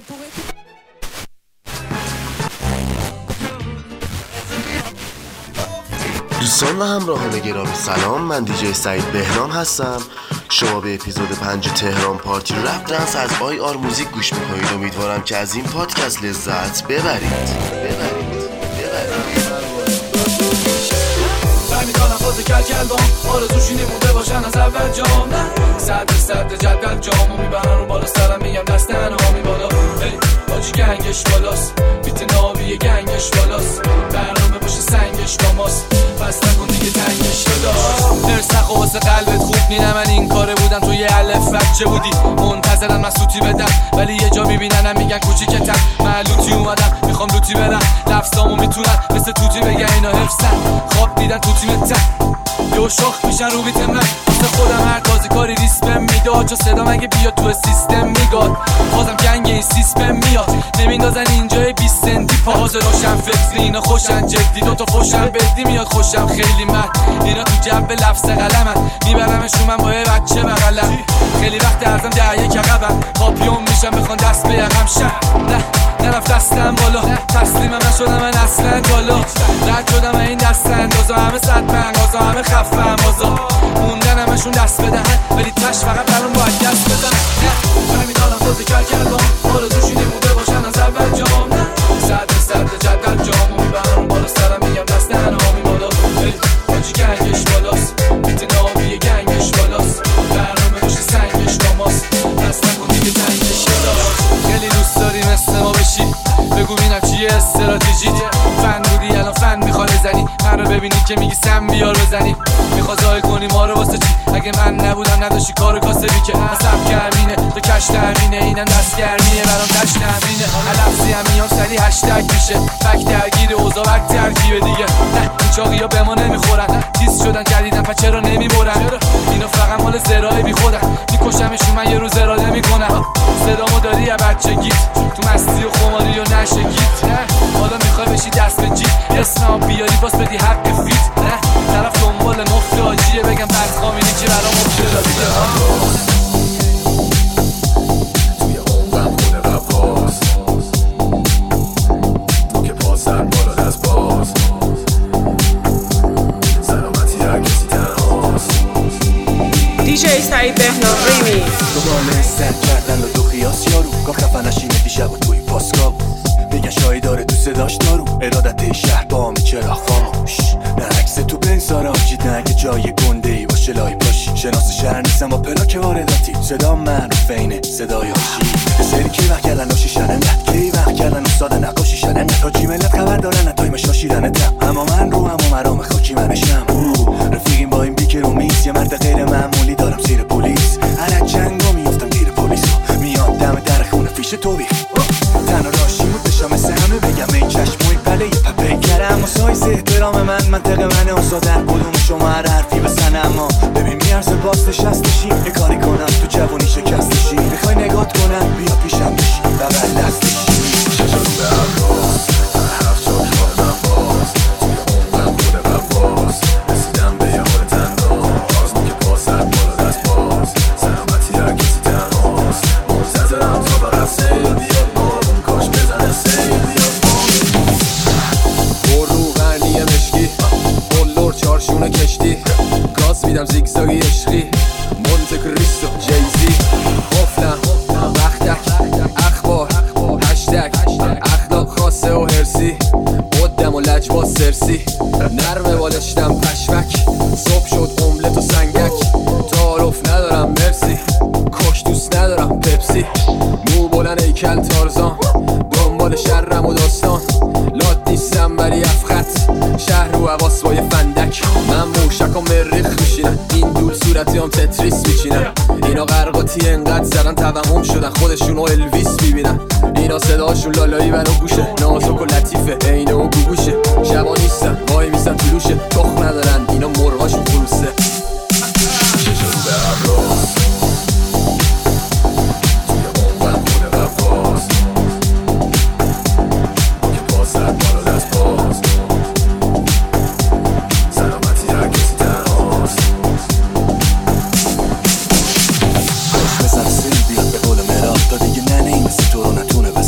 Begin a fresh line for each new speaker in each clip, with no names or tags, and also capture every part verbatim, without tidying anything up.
دوستان و همراهان گرامی سلام، من دیجی سعید بهنام هستم. شما به اپیزود پنج تهران پارتی رپ دنس از آی آر موزیک گوش میکنید. امیدوارم که از این پادکست لذت ببرید ببرید ببرید
میدانم فاز کل کلبام آرزوشی نمونده باشن از اول جام نه سرد سرد جدول جامو میبرن رو بالا سرم میگم دست انامی بالا هی باجی گنگش بالاست بیت ناوی گنگش بالاست برنامه باشه سنگش با ماست پس نکن دیگه تنگش داشت نرسخ و واسه قلبت خوب نینه من این کاره بودم تو یه الف بچه بودی منتظرم من سوتی بدم ولی یه جا میبیننم میگن کوچیکتم من لوتی اومدم میخوام لوتی بدم لفظامو میتونن مثل توتی بگن اینا حفظن خواب دیدن توتی متن یه شاخ میشن رو بیت من واسه خودم هر تازه کاری ریسپم میداد چو صدا مگه بیاد تو سیستم میگاد بازم گنگ این سیستم میاد نمیندازن اینجای بیست سنتی پاز روشن فکری اینا خوشن جدی دوتا فوشن بدی میاد خوشم خیلی من اینا تو جب لفظ قلمن میبرمشون من با یه بچه بغلم خیلی وقت ارزم ده یک عقبم پاپیون میشم بخوان دست به یقم شم نه نرفت دستم بالا تسلیمم نشدم من اصلا بالا رد شدم این دست اندازا همه صد منگازا همه خفه امازا موندن همشون دست بدهن ولی تش فقط برام باید دست بزنن نه من میدانم فاز کل کلبام آرزوشی نموده باشن از اول جام نه سرد سرد جدول جامو میبرن بالا سرم میگم دست انامی بالا هی باجی گنگش بالاست بیت ناوی گنگش بالاست برنامه باشه سنگش با ماست پس نکن دیگه تنگش داشت خیلی دوست داری مثل ما بشی بگو بینم چیه استراتژیت فن بودی الان فن میخواد بزنی من رو ببینی که میگی سم بیار بزنی میخواد زای کنی ما رو واسه چی اگه من نبودم نداشتی کارو کاسبی که حسب کمینه تو کش تامینه اینم دست گرمیه برام کش تامینه لفظی هم میام سری هشتگ میشه فک درگیر اوضاع وقت ترکیبه دیگه نه این چاقی ها به ما نمیخورن تیز شدن جدیدن پس چرا نمیبرن اینا فقط مال زرای بی خودن میکشمشون من یه روز اراده میکنم صدامو داری یا بچگیت تو مستی و خماری و نشگیت نه حالا میخوای بشی دست به جیب اسناب بیاری باز بدی حق فیت نه طرف دنبال مفت آجیه بگم بدخوام اینی که برام مفت دیگه
توی عمرم خونه رفاست تو که پاس سر بالا دست باز سلامتی هر کسی تنهاست
دیجی سعید بهنام ریمیکس
دوباره سر کردن و دو خیاس یارو گاه خفه نشینه دیشب و توی پاسکاب میگن شایی داره تو صداش دارو ارادت شهر با می چرا خاموش نه عکس تو بین سارا جید نه اگه جای گنده ای باشه لای پاشی شناس شهر نیستم با پلاک وارداتی صدا من رو فینه صدای هاشی سری کی وقت کردن لاشی شننت کی وقت کردن استاد نقاشی شننت تا جیملت خبر دارن تایمش لاشیدنتم اما من رو هم و مرام خاکی منشم رفیقیم با این بیکر و میز یه مرد غیر معمولی دارم زیر پلیس هر جنگا میافتم گیر پلیس میاد دم در خونه فیش توبیخ تنها راشی بود بشم مثل همه بگم این چشموی بله یه پپه کرم و سایز احترام من منطقه من اصلا در کدوم شما هر حرفی بسن اما ببین میارزه باز نشستشی یه کاری کنم تو جوانی شکستشی میخوای نگات کنم بیا پیشم بشی بغل دستشی
چشم به عباس هر هفت چاک کردم باز توی عمرم خونه رفاست رسیدم به یه حال تنهاست که پاس سر بالا دست باز سلامتی هر کسی تنهاست منتظرم تا بقیف سیل بیاد بارون کاش بزنه سیل بیاد بارون رو غرنی مشکی بلور چارشونه کشتی گاز میدم زیگزاگی عشقی مونت کریستو جیزی قفلم وقتک اخبار هشتگ اخلاق خاصه و هرسی قدم و لجبا سرسی نرمه بالشتم پشمک صبح شد املت و سنگک تعارف ندارم مرسی کش دوست ندارم پپسی مو بلن ایکل تارزان دنبال شرم و داستان لات نیستم بری افخت شهر و حواس با یه فندک من موشک و مریخ میشینم این دول صورتی هم تتریس میچینم اینا غرقاتی انقدر زدن توهم شدن خودشونو الویس میبینن اینا صداشون لالایی برا گوشه نازک و لطیفه عینه و گوگوشه شبا نیستن وای میسن طلوشه تخم ندارن اینا مرغاشون خروسه چشم به عباس توی عمرم خونه رفاست که پاس سر بالا دست باز سلامتی هر کسی تنهاست
خوش بزن سیل بیاد به قول مراد تا دیگه ننه این مثل تو رو نتونه بزن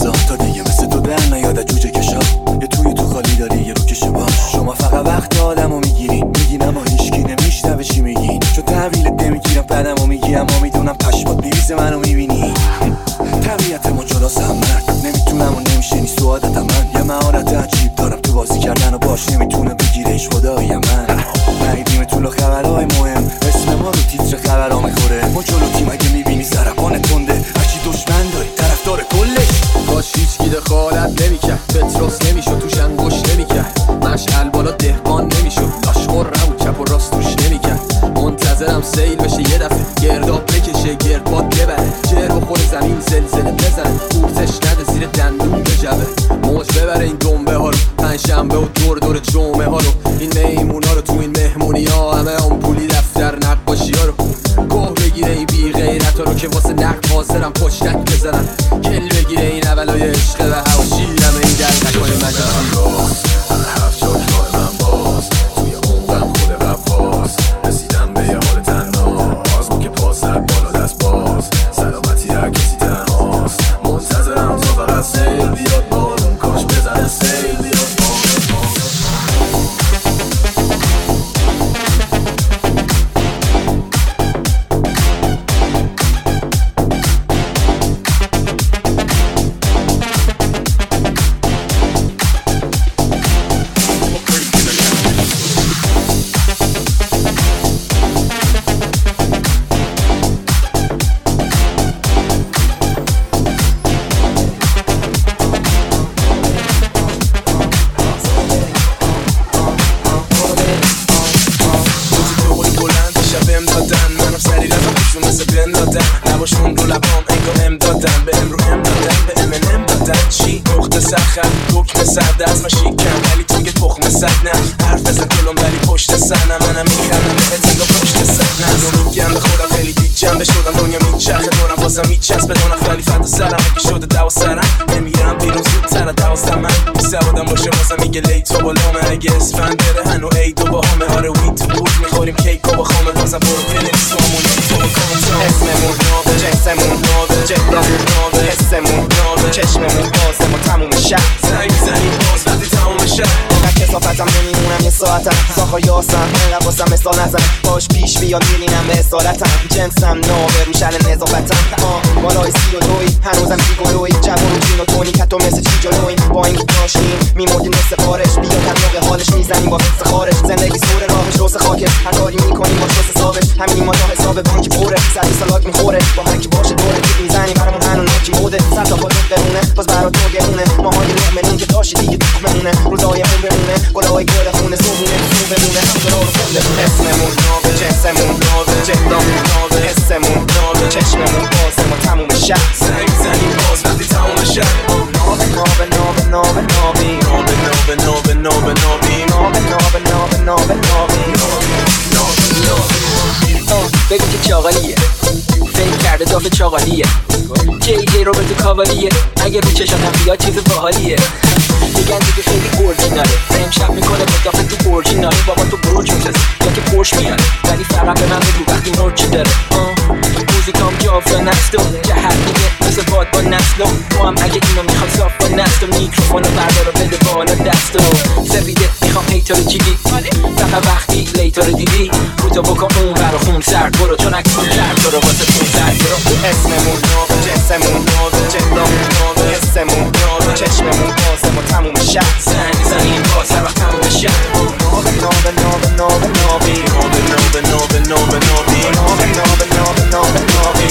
دخالت نمیکرد، پتروس نمیشد توش انگوش نمیکرد، مشعل بالا دهقان نمیشد، لاش خورم چپ و راست توش نمیکرد. منتظرم سیل بشه یه دفعه، گرداب بکشه گردباد ببره، جر بخوره زمین زلزله بزنه، قورتش نده زیر دندون بجبه، موج ببره این دنبه ها رو، پنجشنبه و دور دور جمعه ها رو، این میمون ها رو تو این مهمونی ها، همه آمپولی دفتر نقاشی ها رو، گوه بگیره این بی غیرت ها رو که واسه نقد حاضرم پشتک بزنن، کل بگیره این اولای عشق و هواشی، همه این در نکنه مجازی.
هفت جا کار من باز توی عمرم خود قواز، رسیدم به یه حال تنهاز، ما که پاس هر بالا دست باز، سلامتی هر کسی تنهاست، منتظرم تا فقط سیل بیاد بارون، کاش بزنه سیل بیاد بارون.
لباشون رو لبام انگار ام دادن به ام رو ام دادن به ام ام دادن چی؟ مختصر خط دکمه سر دست مشیکم ولی تو که تخمه سد نه حرف بزن کلم ولی پشت سر نه منم میخرم بهت انگار پشت سر نه رو میگم به خودم خیلی دید جنبه شدم دنیا میچرخه دورم بازم میچسب بدونم خیلی فد سرم اگه شده دو سرم نمیرم بیرون زودتر دوازده من بی سوادم باشه واسم میگه لیت و بالامه اگه اسفند بره هنو عید و با همه آره وید تو بود میخوریم کیک و با خامه بازم برو بنویس سامون تو با کامنت اسممون نابه جنسمون نابه جدامون نابه حسمون نابه چشممون بازه ما تموم شب زنگ زنیم باز وقتی تموم شب اینقدر کسافتم نمیمونم یه ساعتم ساخا یاسم اینقدر واسم مثال نزن باش پیش بیاد میرینم به اصالتم جنسم نابه روشن نظافتم بالای سی و دوی هنوزم جیگولوی جوان و جین و تونی کتو مثل چی جلوی با اینکه داشتیم میمردیم مثل خارش بیاد هم موقع حالش میزنیم با فیس خارش زندگی سور راهش روز خاکش هر کاری میکنیم با شوز ثابت همینی ما تا حساب بانک پره صدی سالاک میخوره با هر کی باشه دوره که میزنیم برامون هنو ناکی بوده صد تا پادوک برونه باز برا تو گرونه ماهای لقمنون که داشتی دیگه دخمنونه روزای اون بمونه گلای گل خونه زوبونه زو بمونه هم دلار و خونده اسممون نابه جنسمون نابه جدامون نابه حسمون نابه چشممون بازه ما تموم شب زنگ زنیم باز وقتی تموم شب نابه نابه نابه نابه نابی نابه نابه نابه نابه نابی نابه نابه نابه نابه نابی نابه نابه
بگو که چاقالیه فکر کرده دافه چاقالیه جی جی رو به تو کاوالیه اگه رو چشاتم بیاد چیز باحالیه میگن دیگه خیلی اورجیناله امشب میکنه با دافه تو اورجیناله بابا تو بروج میسازی یا که پرش میاره ولی فقط به من بگو وقتی نور چی داره موزیکام جاف یا نستو جهت میگه مثل باد با نسلو تو هم اگه اینو میخوام صاف با نستو میکروفونو بردار و بده بالا دستو سفیده میخوام هیتر جیدی فقط وقتی لیتر دیدی رو تو بکن اون برا خون سرد برو چون اکسون کرد تو رو واسه خون سرد برو
اسممون نابه جنسمون نابه جدامون نابه حسمون نابه چشممون بازه ما تموم شب زنگ زنیم باز هر وقت تموم شب نابه نابه نابه نابه نابی نابه نابه نابه نابه نابی نابه نابه نابه نابه نابی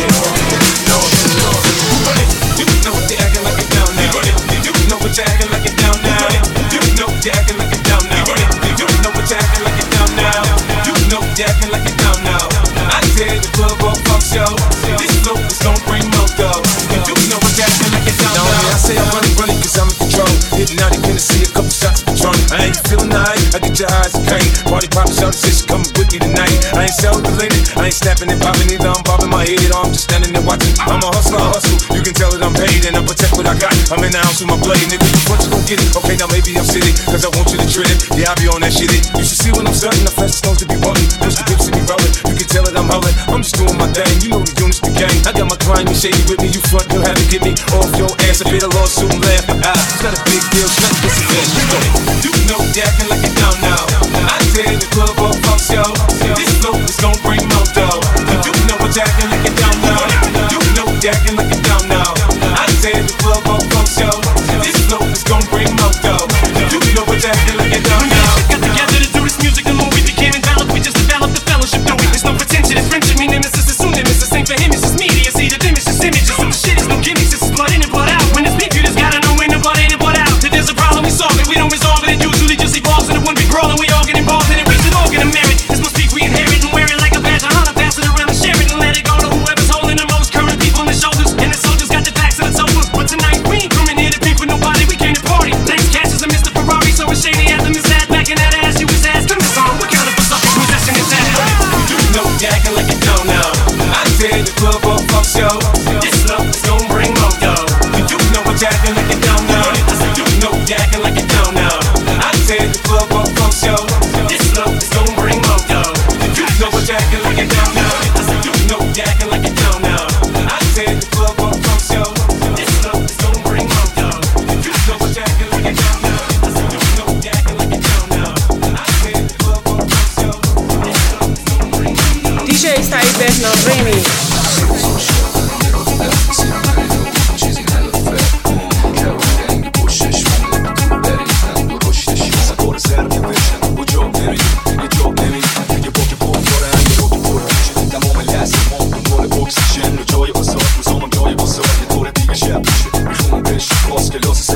نابه نابه You know they acting like it down now You know what you acting like it down now You know you acting like it down now You know what you acting like it down now You know you acting like it down now I tell the club or fuck show This flow is gon' bring moto You know what you acting like it down now I say I'm running, running cause I'm in control Hitting out in Tennessee, a couple shots of Patron I ain't feeling nice, I get your eyes okay Party poppin' shout shit, come with me tonight I ain't self-related, I ain't snapping and popping either I'm bobbing my head, I'm just standing there watching I'm a hustler, I hustle, you can tell that I'm paid And I protect what I got, I'm in the house with my blade Nigga, you want you gon' get it, okay now maybe I'm silly Cause I want you to treat it, yeah I be on that shit it. You should see when I'm starting, the fastest stones to be rolling Push the grips to be rolling, you can tell that I'm howling I'm just doing my thing, you know the units, the gang I got my grind, you shady with me, you front, you'll have to get me off your ass A bit of lawsuit and laugh, ah, it's not a big deal, it's not this event You know you acting like it down now I tell the club or fuck show This flow is gon' bring moto You know what you acting like it down now You know you acting like it down now I tell the club or fuck show This flow is gon' bring moto You know what you acting like it down now
Got together to do this music, the more we became enveloped We just developed the fellowship, though there's no pretension It's friendship, me nemesis is soon nemesis Same for him, it's just media, see the image, just images So the shit is no gimmicks, this is blood in and blood out When it's beef, you just gotta know when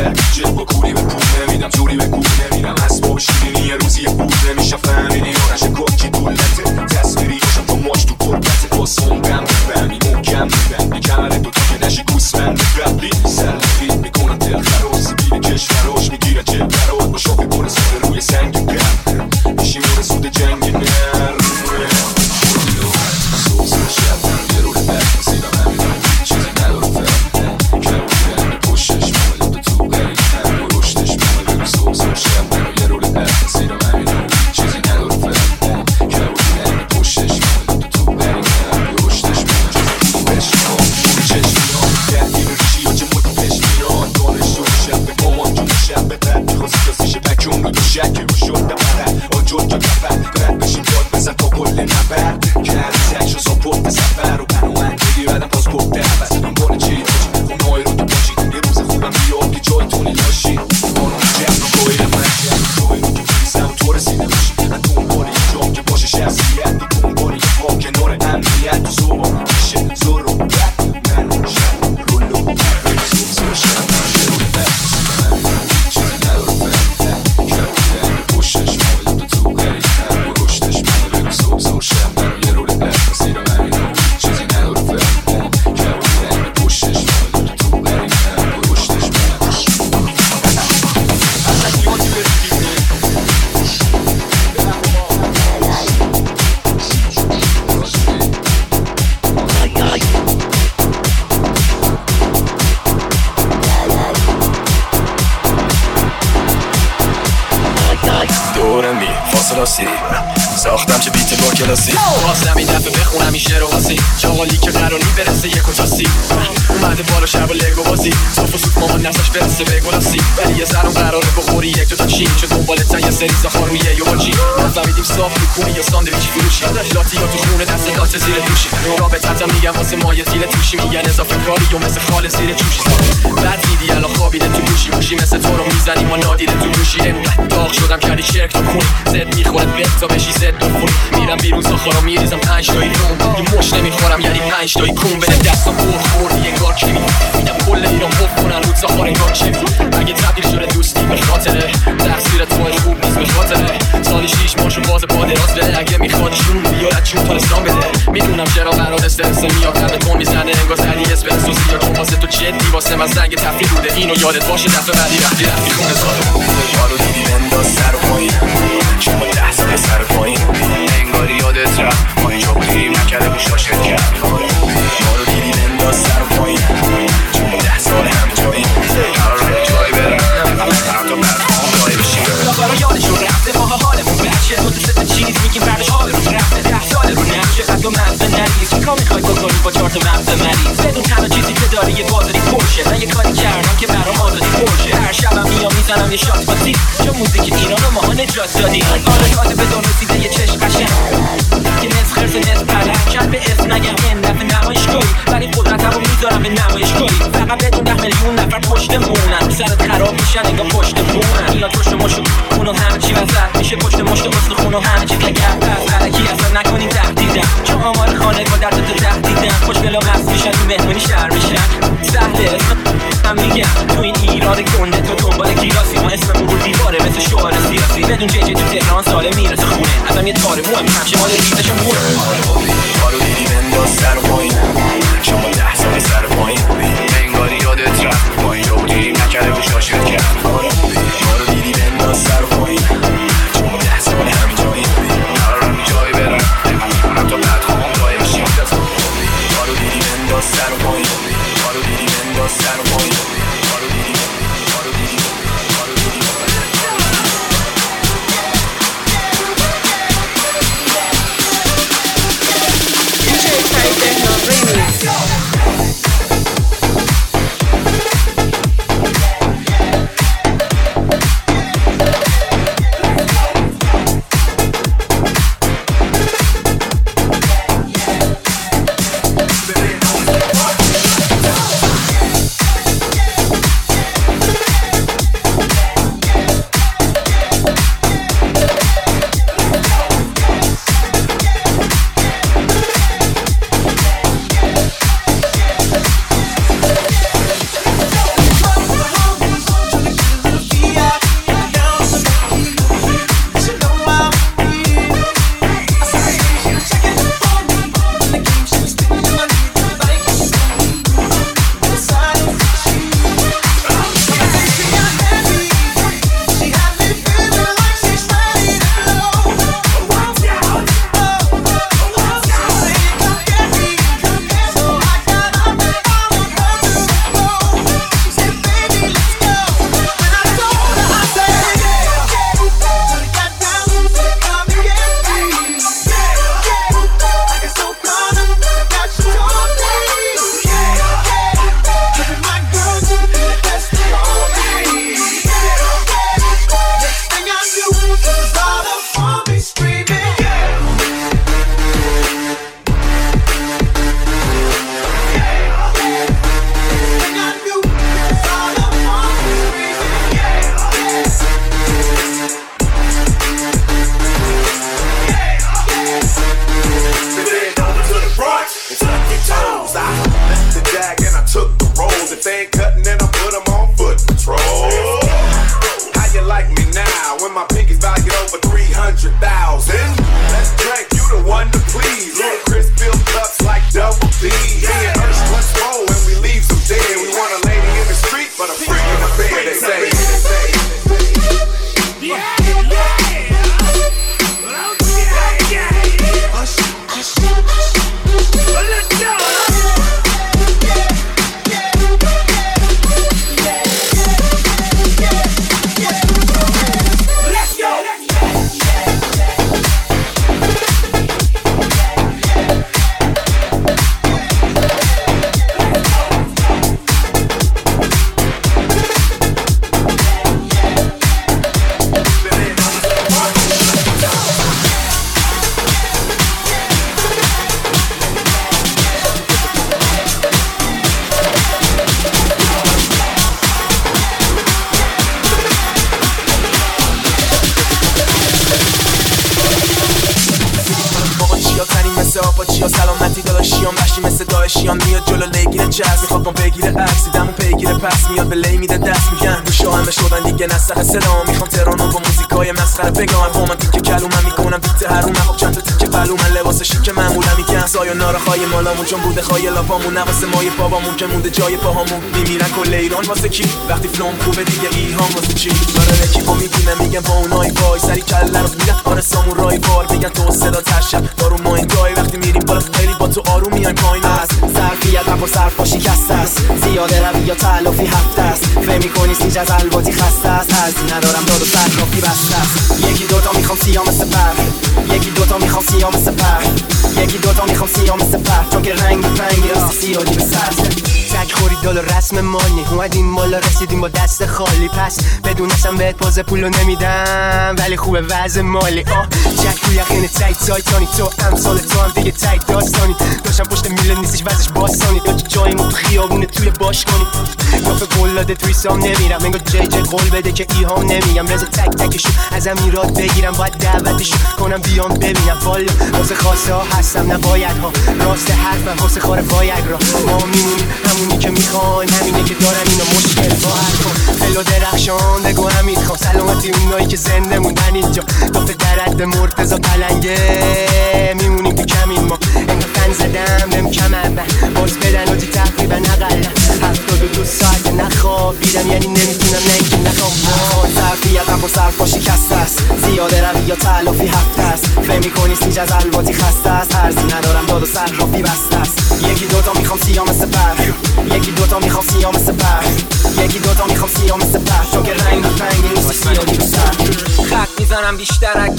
نفر جه با کوری به پول نمیدم جوری به گول نمیدم اسباب شیرینی یه روزی یه بود نمیشه فهمیدی یا نشه کاکی دولته تصویری باشم تو ماش تو قربت با سنگم بفهمی محکم میبندی کمر دوتا که نشی گوسفند قبلی سلفی میکنن دل خراسی بیره کشوراش میگیره چه برات با شاقی پر ساده روی سنگ گرم میشی مورسود جنگ نر سوز شب یه رو بر سیدم همین چیزی نداره فرم کردن پشتش مال تو غریب هم رشدش مال سوز شب یه رو بر سیدم همین چیزی نداره فرم کردن پشتش مال تو غریب هم رشدش مال بشم چشم درگیر ریشی و چه مدی پیش میان دانش رو شب به مامان جون شب به بعد میخواستی کسیشه پکون رو دو شک رو شد دمره آجور که کفر رد بشیم داد بزن تا کل نبر کردی سکش و ساپورت سفر و بنو من بگی بدم پاسپورت دهبست دنبال چی تاجی خونه رو تو باشی یه روز خوبم بیاد که جای تونی لاشی مانو جمع رو کوی من جمع رو که بریسم و تو رسیده باشی من دنبال یه جام که باشه شخصیت تو دنبال یه پا کنار امنیت تو زبان میشه زور رو بد من شب رولو زور زور شب یه رو بد چیزی نداره فرم کردن پشتش مال تو تو غریب هم رشدش مال زور زور شب یه رو بد سیرم همین چیزی نداره فرم کردن پشتش مال تو تو غریب هم رشدش مال اصلا یادی برسیده دورمی فاصله سی ساختم چه بیت با کلاسی خواستم این دفعه بخونم این شعر و واسی چاقالی که قراری برسه یک و تاسی اومده بالا شب و لگو بازی صاف و سوت مامان نزاش برسه به گلاسی ولی یه ذرم قراره بخوری یک دو تا چین چه دنبالتن یه سری زخار روی یه واجی نفهمیدیم صاف میکنی یا ساندویچ فروشی لاتی یا تو خونه دست دات زیر دوشی رابطتم میگم واسه ما یه تیل توشی میگن اضافه کاری یا مثل خال زیر جوشی بعد دیدی الان خوابیده تو گوشی گوشی مثل تو رو میزنی ما نادیده تو گوشی داغ شدم کردی شرک تا خون زد میخوره به تا بشی زد دو خون میرم بیرون ساخارو میریزم پنج تایی روم یه مش نمیخورم یعنی پنج تایی کون بده دستم پر خوردی انگار کمی میدم کل ایران بف کنن رود ساخار انگار چمی اگه تبدیل شده دوستی به خاطره تقصیر توی خوب نیست به خاطره سالی شیش ماشو باز پا دراز بده اگه میخوادشون بیارد چون تا اسلام بده میدونم چرا قرار استرس میاد قلب تو میزنه انگار زدی اسپرسو زیاد چون واسه تو جدی واسه من زنگ تفریح بوده اینو یادت باشه دفعه بعدی وقتی رفتی خونه ساده یارو دیدی بنداز سر و پایین چون با ده سال سر و پایین انگاری یادت رفت ما اینجا بودیم نکرده بود شاشت کرد یارو دیدی بنداز سر و پایین چون با ده سال همه جاییم قرار رو جایی برم برم تا بعد خواهم جایی بشیم برا یادشون رفته ماها حالمون بچه دو تا سه چیز میگیم بعدش حال رو رفته ده سال رو نمشه قد و مغزه نریز چی کار میخوای بکنی با چهار تا مغزه مریض بدون تنها چیزی که داری یه بازاری پرشه من یه کاری کردم که برام آزادی پرشه هر شبم میام میزنم یه شات باتی چون موزیک ایران رو ماها نجات دادی آره کاده بدون رسیده یه چشم قشنگ که نصف خرس نصف پلنگ کرد به اسم نگم این دفعه نمایشگاهی ولی قدرتم رو میذارم به نمایشگاهی فقط بدون ده میلیون نفر پشتمونن سرت خراب میشن انگار پشت بونن اینا پشت مشت خونو همه چی وسط میشه پشت مشت اصل خونو همه چی لگم پس علکی اصلا نکنیم تهدیدم چون آمار خانه با درد تو تهدیدم خوشگلا مست میشن تو مهمونی شهر میشن سهله هم میگم تو این ایران گنده تو دنبال گیلاسی ما اسممون رو دیواره مثل شعار سیاسی بدون جی جی تو تهران ساله میرسه خونه ازم یه تاره موهم همشه مال ریزشم مونه کارو دیدی بنداز سر و پایین شما ده سال سر و پایین انگاری یادت رفت ما اینجا بودیم نکرده بود شاشت کرد کارو دیدی بنداز سر و پایین شما ده سال همین جاییم قرارم یه جایی برم برم تا بعد خواهم جایی بشیم کارو دیدی بنداز سر و پایین کارو دیدی بنداز سر و پایین کارو دیدی کارو دیدی کارو دیدی
put them on foot patrol. How you like me now when my pinkies valued over three hundred thousand? Let's drink, you the one to please. Little Chris filled cups like double D. Me and Ursh, let's roll and we leave some dead. We want a lady in the street, but a freak in the bed, they say. Yeah, yeah, let's go.
با چیا سلامتی داداشیام بشی مثل داعشیان میاد جلو لگیر جز میخواد بام بگیره عکسی دمو پیگیره پس میاد به لی میده دست میگن گوشا همه شدن دیگه نسخ صدا میخوام ترانو با موزیکای مسخره بگم با من تیکه کلومم میکنم بیت هرومم خب چند تا تیکه پلو من لباس شیک معمولا میگن سایه نارخای مالامون چون بوده خای لاپامون نواسه مای بابامون که مونده جای پاهامون میمیرن کل ایران واسه کی وقتی فلوم خوبه دیگه ایهام واسه چی برای اکیپو میگیرم میگم با اونای وای سری کله رو میدن آره سامورای وار میگن تو صدا ترشب دارو ما این گای وقتی میریم بالا خیلی با تو آروم میایم پایین است
ظرفیت هم با صرف باشی کسته است زیاده روی یا تلافی هفته است فهم میکنی سیج از الواتی خسته است هرزی ندارم داد و صرافی بسته است یکی دوتا میخوام سیاه مثل پر یکی دوتا میخوام سیاه مثل پر یکی دوتا میخوام سیاه مثل پر چون که رنگ رنگی راستی سیاهی به سر تک خوری دل و رسم مانی اومدیم بالا رسیدیم با دست خالی پس بدونستم بهت پاز پولو نمیدم ولی خوبه وضع مالی آه جک توی یخین تایت سایتانی تو امثال تو هم دیگه تایت داستانی داشتم پشت میله نیستش وزش باستانی یا جایمون تو خیابونه توی باش کنی یافه گلاده توی سام نمیرم انگار جی جی قول بده که ایهام نمیگم رضا تک تکشو ازم ایراد بگیرم باید دعوتشو کنم بیام ببینم والا واسه خواسته ها هستم نباید ها راست حرفم واسه خار وایگ را ما میمونیم همونی که میخوایم همینه که دارم اینو مشکل با هر کن خیلی درخشان بگو همین خواه سلامتی اونایی که زنده موندن اینجا دافه درد مرتضا پلنگه میمونیم تو کمین ما انگار فن زدم بهم کمربن باز بدن و دی تقریبا نقلن هفتاد و دو ساعت نخوابیدم یعنی نمیتونم نه اینکه نخوام ظرفیت هم با صرف باشی کسته است زیاده روی یا تلافی هفته است فهم میکنی سیج از الواتی خسته است هرزی ندارم داد و صرافی بسته است یکی دوتا میخوام سیاه مثل پر یکی دوتا میخوام سیاه مثل پر یکی دوتا میخوام سیاه مثل پر چون که رنگ رنگی نیست سیاهی رو سر
خط میزنم بیشتر از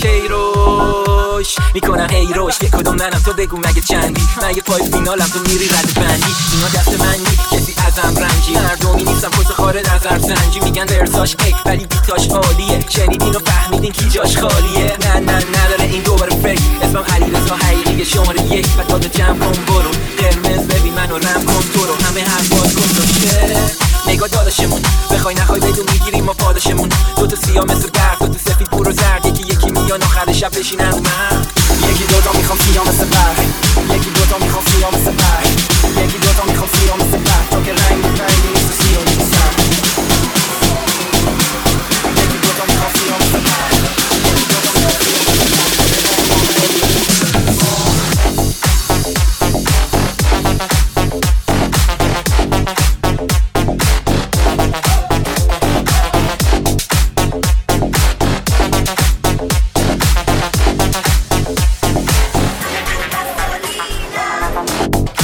کیروش میکنم هیروش یک کدوم منم تو بگو مگه چندی مگه پای فینالم تو میری رد بندی اینا دست من نی کسی ازم رنجی مردمی نیستم پس خاره نظر سنجی میگن درساش ای ولی بیتاش عالیه شنیدین و فهمیدین کی جاش خالیه نه نه نداره این دوباره فکر اسمم علیرضا حقیقی شماره یک و داده جمع کن برو قرمز ببین منو رم کن تو رو همه هر باز کن تو شه نگاه داداشمون بخوای نخوای بدون میگیریم ما پاداشمون دو تا سیاه مثل برف دو تا سفید پور و زرد یکی یکی میان آخر شب بشینن رو من
یکی دوتا میخوام سیاه مثل برف یکی دوتا میخوام سیاه مثل برف یکی دوتا میخوام سیاه مثل برف چون که رنگ رنگی نیست سیاهی رو سر یکی دوتا میخوام سیاه مثل برف یکی دوتا میخوام
We'll be right back.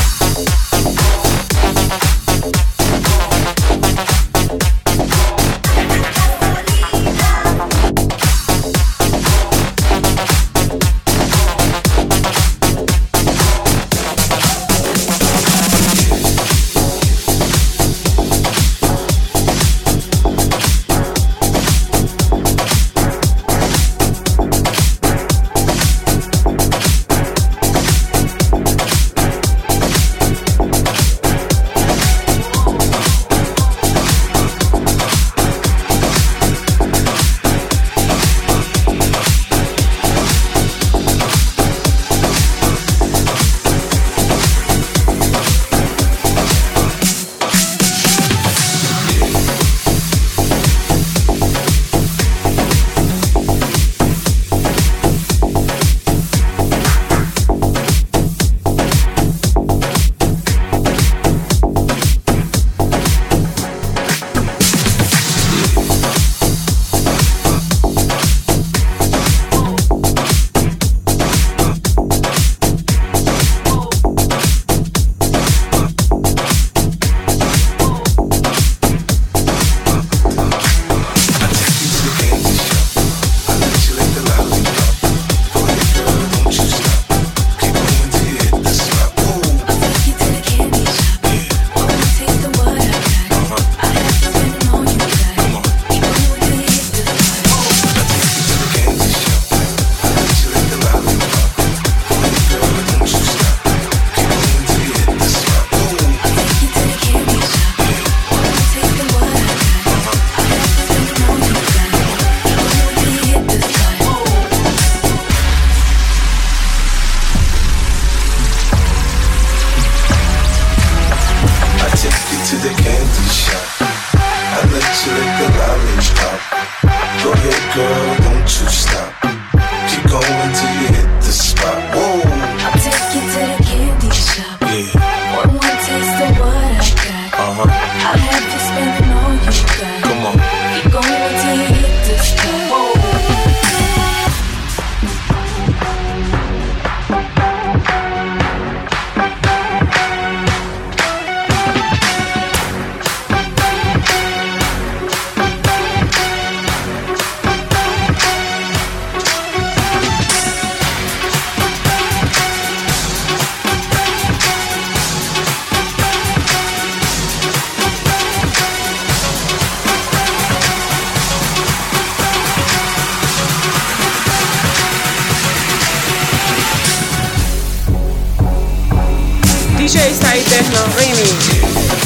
Go ahead, girl, don't you stop. Keep going till you hit the spot. Whoa.
I'll take you to the candy shop.
Yeah.
One more taste of what I got.
Uh huh.
I'll have you spending all you got.
Come on.
Keep going till you hit the spot. Whoa.
دیجی سعید بهنام ریمیکس.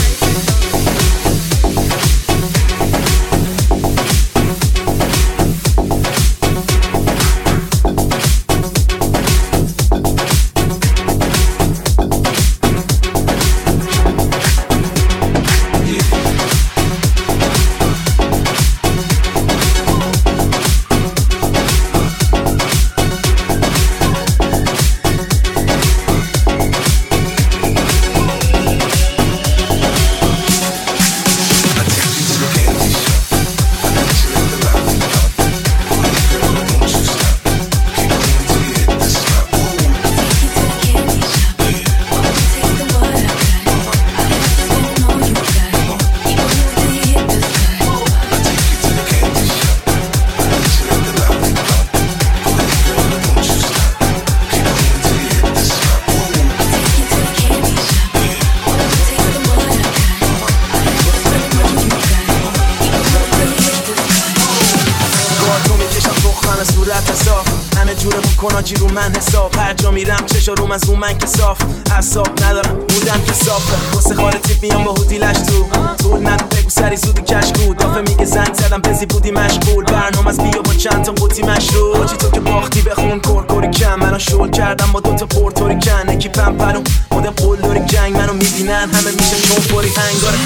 کناجی رو من حساب هر جا میرم چشا روم از اون من که صاف حساب ندارم بودم که صافه واسه خالتی بیام با هودیلش تو طول ندو بگو سری زودی کشکو دافه میگه زنگ زدم بزی بودی مشغول برنامه از بیا با چند تا قوطی مشروب چی تو که باختی بخون کورکوری کم منو شل کردم با دوتا پورتوری کن اکی پمپرو مدم قلدوری جنگ منو میبینن همه میشه چون پوری هنگ داره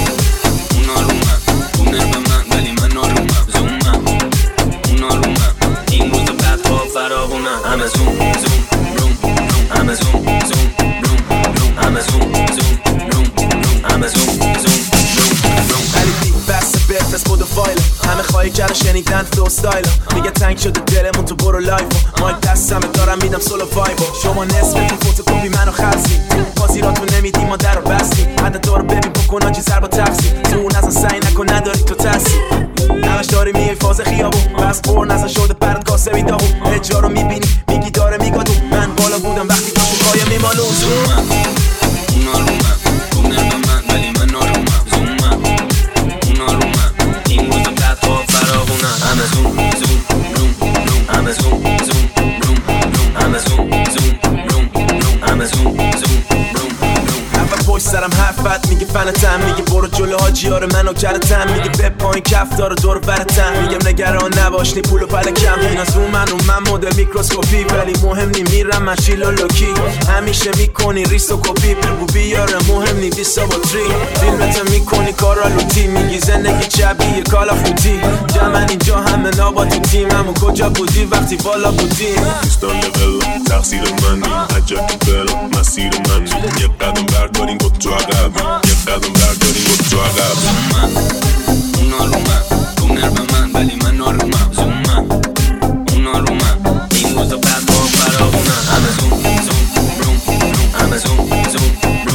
اونا رو من اونر به من ولی من آرومم زوم من اونا رو من این روز بعد ها فراغونم همه زوم زوم روم روم همه زوم زوم روم روم همه زوم زوم روم روم همه زوم زوم روم روم
علی بی بس بفرست بود و فایل همه خواهی کرد شنیدن فلو ستایل میگه تنگ شده دلمون تو برو لایف مایک دستمه دارم میدم سولو وایبو شما نصفتون فوتوکوپی منو خلصی بازیراتون نمیدی ما در رو بستیم حد دارو ببین بکن آجی سر با تقسیم زون ازن سعی نکن نداری تو ترسی نمش داری میای فاز خیابون بس پر نزن شده برد کاسه میداهو اجرا رو میبینی میگی داره میگادون من بالا بودم وقتی پاشو پایم میمالون
زوم من اونا رو من اونر به من ولی من آرومم زوم من اونا رو من این روز بعد ها فراغونم همه زوم زوم روم روم همه زوم زوم روم روم همه زوم زوم روم روم همه زوم زوم
پشت سرم حرفت میگه فنتم میگه برو جلو حاجیار منو کرتم میگه به پایین کف داره دور برتم میگم نگران نباش نی پولو پلکم اینا زوم من و من مدل میکروسکوپی ولی مهم نی میرم من چیلو لوکی همیشه میکنی ریس و کپی بگو بیاره مهم نی بیسا با تری فیلمت میکنی کارا لوتی میگی زندگی شبیه کالا فوتی جمعن اینجا همه نابا تو تیم همون کجا بودی وقتی بالا بودی
دوستان لول تقصیر منی عجب بل مسیر منی یه قدم برداریم بود تو عقب یه قدم برداریم بود تو عقب
زوم من اونا رو من اونر به من ولی من آرومم زوم من اونا رو من این روز بعد ها فراغونم همه زوم زوم روم روم همه زوم زوم روم